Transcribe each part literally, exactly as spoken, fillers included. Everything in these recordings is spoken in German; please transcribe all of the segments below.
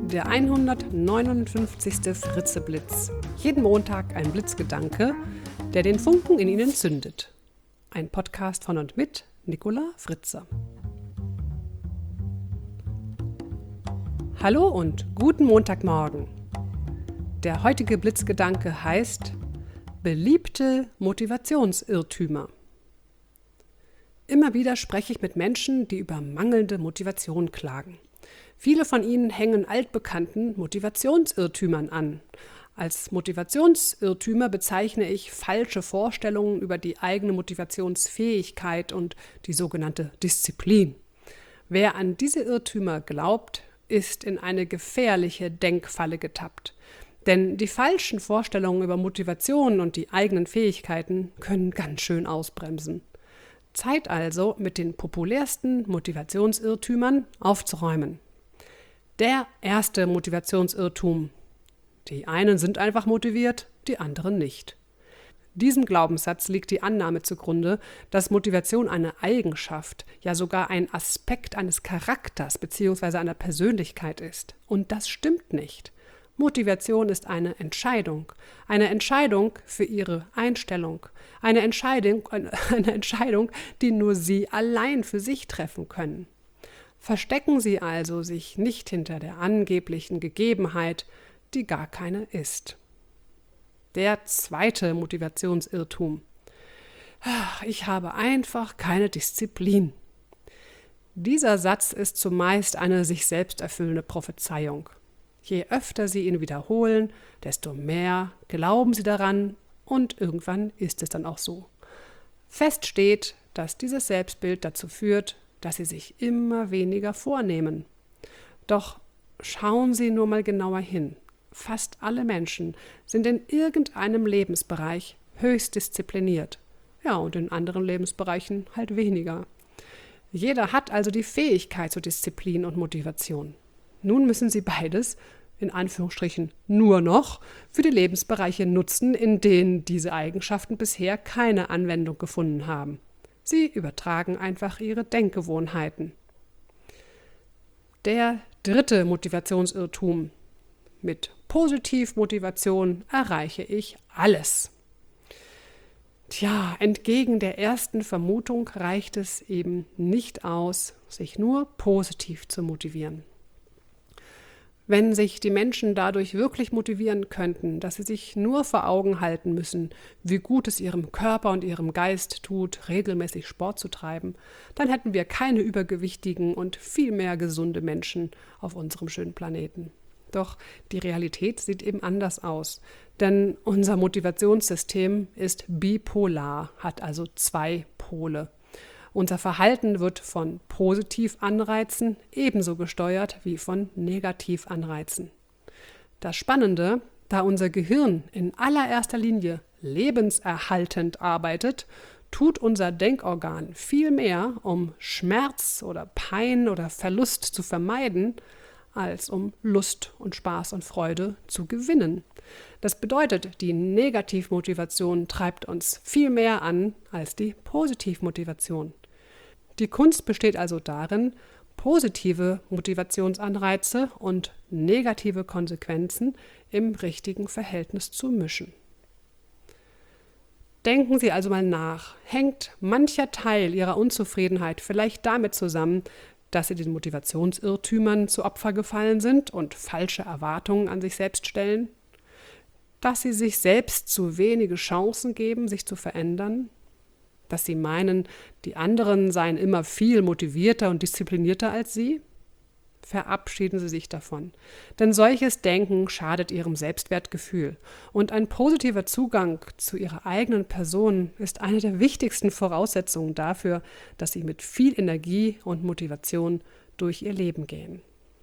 der hundertneunundfünfzigste Fritze-Blitz. Jeden Montag ein Blitzgedanke, der den Funken in Ihnen zündet. Ein Podcast von und mit Nicola Fritze. Hallo und guten Montagmorgen. Der heutige Blitzgedanke heißt beliebte Motivationsirrtümer. Immer wieder spreche ich mit Menschen, die über mangelnde Motivation klagen. Viele von ihnen hängen altbekannten Motivationsirrtümern an. Als Motivationsirrtümer bezeichne ich falsche Vorstellungen über die eigene Motivationsfähigkeit und die sogenannte Disziplin. Wer an diese Irrtümer glaubt, ist in eine gefährliche Denkfalle getappt. Denn die falschen Vorstellungen über Motivation und die eigenen Fähigkeiten können ganz schön ausbremsen. Zeit also, mit den populärsten Motivationsirrtümern aufzuräumen. Der erste Motivationsirrtum. Die einen sind einfach motiviert, die anderen nicht. Diesem Glaubenssatz liegt die Annahme zugrunde, dass Motivation eine Eigenschaft, ja sogar ein Aspekt eines Charakters bzw. einer Persönlichkeit ist. Und das stimmt nicht. Motivation ist eine Entscheidung, eine Entscheidung für Ihre Einstellung, eine Entscheidung, eine Entscheidung, die nur Sie allein für sich treffen können. Verstecken Sie also sich nicht hinter der angeblichen Gegebenheit, die gar keine ist. Der zweite Motivationsirrtum. Ich habe einfach keine Disziplin. Dieser Satz ist zumeist eine sich selbst erfüllende Prophezeiung. Je öfter Sie ihn wiederholen, desto mehr glauben Sie daran und irgendwann ist es dann auch so. Fest steht, dass dieses Selbstbild dazu führt, dass Sie sich immer weniger vornehmen. Doch schauen Sie nur mal genauer hin. Fast alle Menschen sind in irgendeinem Lebensbereich höchst diszipliniert. Ja, und in anderen Lebensbereichen halt weniger. Jeder hat also die Fähigkeit zu Disziplin und Motivation. Nun müssen Sie beides, in Anführungsstrichen nur noch, für die Lebensbereiche nutzen, in denen diese Eigenschaften bisher keine Anwendung gefunden haben. Sie übertragen einfach Ihre Denkgewohnheiten. Der dritte Motivationsirrtum. Mit Positivmotivation erreiche ich alles. Tja, entgegen der ersten Vermutung reicht es eben nicht aus, sich nur positiv zu motivieren. Wenn sich die Menschen dadurch wirklich motivieren könnten, dass sie sich nur vor Augen halten müssen, wie gut es ihrem Körper und ihrem Geist tut, regelmäßig Sport zu treiben, dann hätten wir keine übergewichtigen und viel mehr gesunde Menschen auf unserem schönen Planeten. Doch die Realität sieht eben anders aus, denn unser Motivationssystem ist bipolar, hat also zwei Pole. Unser Verhalten wird von Positivanreizen ebenso gesteuert wie von Negativanreizen. Das Spannende, da unser Gehirn in allererster Linie lebenserhaltend arbeitet, tut unser Denkorgan viel mehr, um Schmerz oder Pein oder Verlust zu vermeiden, als um Lust und Spaß und Freude zu gewinnen. Das bedeutet, die Negativmotivation treibt uns viel mehr an als die Positivmotivation. Die Kunst besteht also darin, positive Motivationsanreize und negative Konsequenzen im richtigen Verhältnis zu mischen. Denken Sie also mal nach, hängt mancher Teil Ihrer Unzufriedenheit vielleicht damit zusammen, dass Sie den Motivationsirrtümern zu Opfer gefallen sind und falsche Erwartungen an sich selbst stellen? Dass Sie sich selbst zu wenige Chancen geben, sich zu verändern? Dass Sie meinen, die anderen seien immer viel motivierter und disziplinierter als Sie? Verabschieden Sie sich davon, denn solches Denken schadet Ihrem Selbstwertgefühl und ein positiver Zugang zu Ihrer eigenen Person ist eine der wichtigsten Voraussetzungen dafür, dass Sie mit viel Energie und Motivation durch Ihr Leben gehen.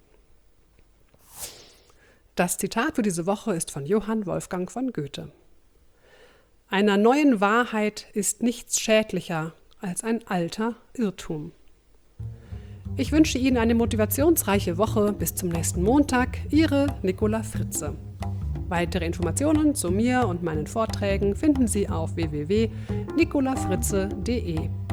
Das Zitat für diese Woche ist von Johann Wolfgang von Goethe. Einer neuen Wahrheit ist nichts schädlicher als ein alter Irrtum. Ich wünsche Ihnen eine motivationsreiche Woche. Bis zum nächsten Montag. Ihre Nicola Fritze. Weitere Informationen zu mir und meinen Vorträgen finden Sie auf w w w punkt nicola fritze punkt d e.